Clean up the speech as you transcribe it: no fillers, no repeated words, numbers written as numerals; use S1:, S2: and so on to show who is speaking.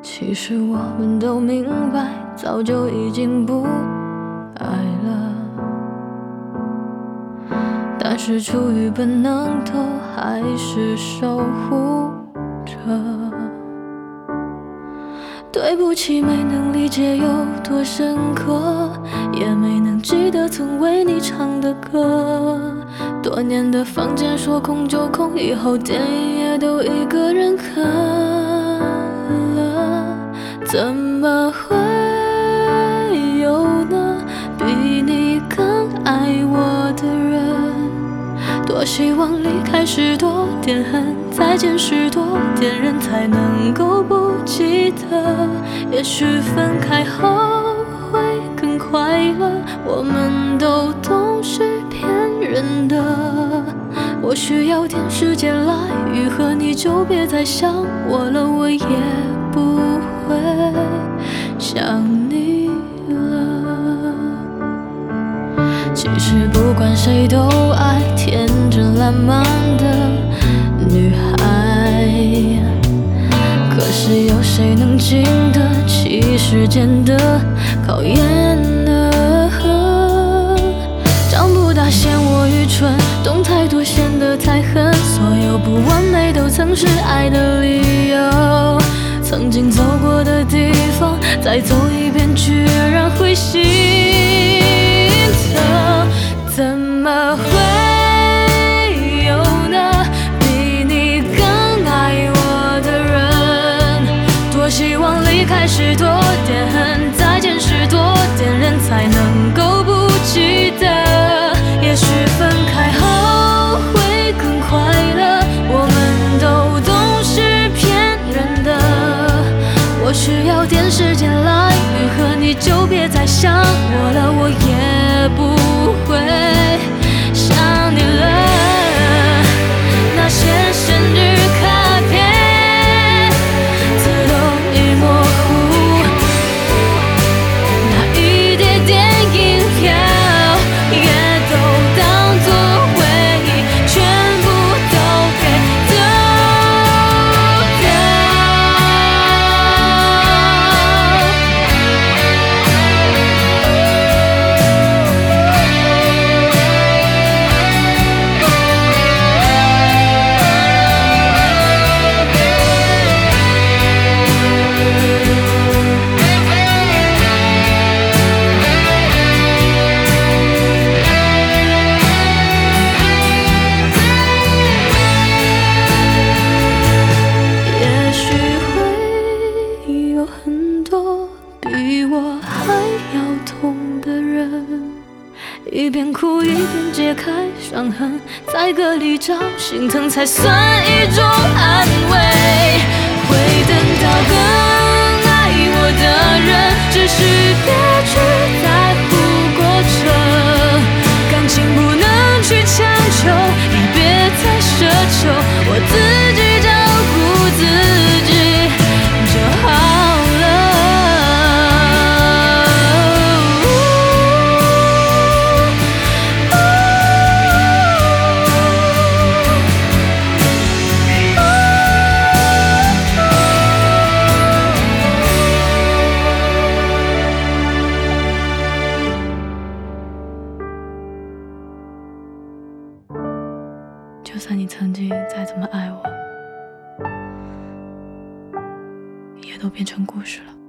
S1: 其实我们都明白，早就已经不爱了，但是出于本能，都还是守护着。对不起，没能理解有多深刻，也没能记得曾为你唱的歌。多年的房间说空就空，以后电影也都一个人看了，怎么会有呢？比你更爱我的人。多希望离开时多点恨，再见时多点人，才能够不记得。也许分开后会更快乐，我们都懂是骗人的。我需要点时间来愈合，你就别再想我了，我也不会想你了。其实不管谁都爱天真烂漫的女孩，可是有谁能经得起时间的考验呢？长不大嫌我愚蠢，懂太多显得太狠，所有不完美都曾是爱的理由。曾经走过的地方，再走一遍居然会心疼，怎么会有呢？比你更爱我的人。多希望离开时多点恨，再见时多点人，才能够不记得。也许分开后会更快乐，我们都懂是骗人的。我需要点时间来愈合，你就别再想我了，我也不会想你了。那些生日卡片字都已模糊，那一叠电影票也都当作回忆，全部都给丢掉。也许会有很多比我还要痛的人，一边哭一边揭开伤痕，在歌里找心疼才算一种安慰。会等到更爱我的人，只是别去在乎过程，感情不能去强求，也别再奢求，我自己照顾自己就好了。就算你曾经再怎么爱我，也都变成故事了。